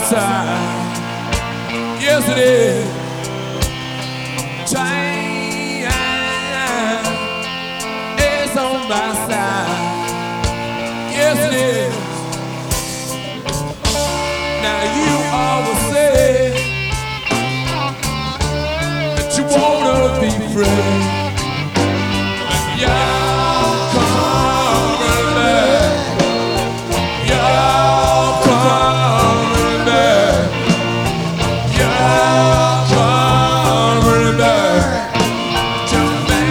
side. Yes, it is. Time is on my side. Yes, it is. Now you always say that you wanna be free. Y'all coming back. Y'all coming back. Y'all coming back to me.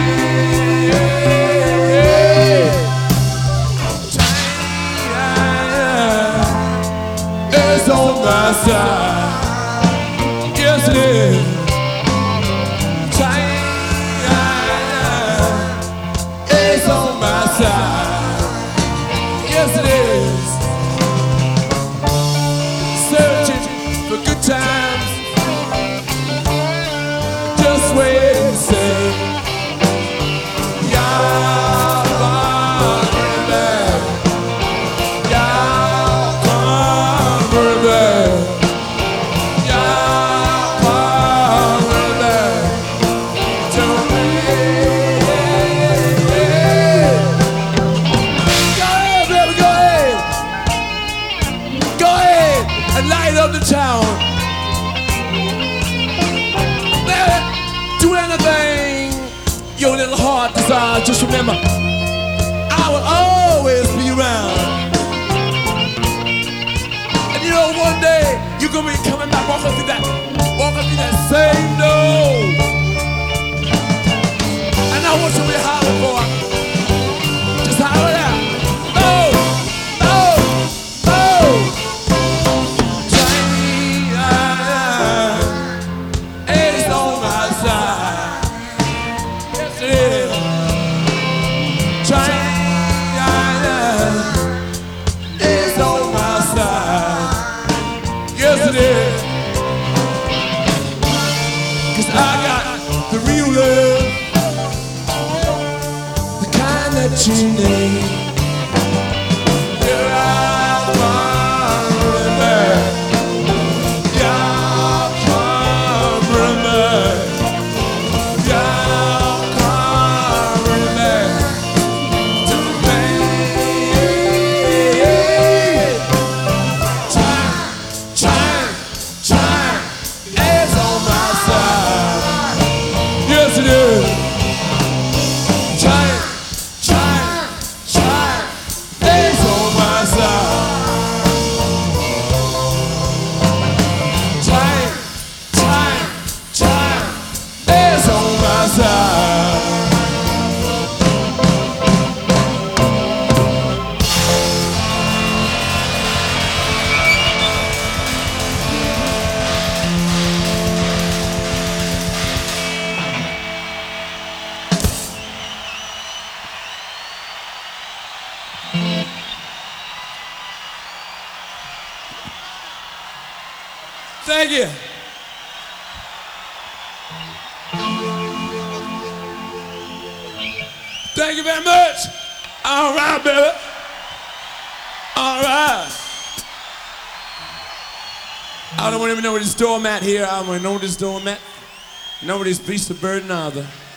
Time is on my side. Yes, it is. Time is on my side. Yes, it is. Searching for good times. Just wait and see. Y'all coming back. Y'all coming back. Y'all coming back to me. Go ahead, baby, go ahead. Go ahead and light up the town. Do anything your little heart desires. Just remember, I will always be around. And you know, one day you're gonna be coming back, walking through that same door. And I want you to be hollering for it. Just holler it out. Oh, oh, oh. Time is on my side. Yes, it is. Time is on my side. Yes, it is. 'Cause I got the real love, the kind that you need. Yeah, I'm coming back. Y'all coming back. Y'all coming back to me. Time is on my side. Yes, it is. Time is on my side. Time is on my side. Thank you. Thank you very much. All right, baby. All right. I don't even know where this doormat here. I don't know where this doormat. Nobody's beast of burden either.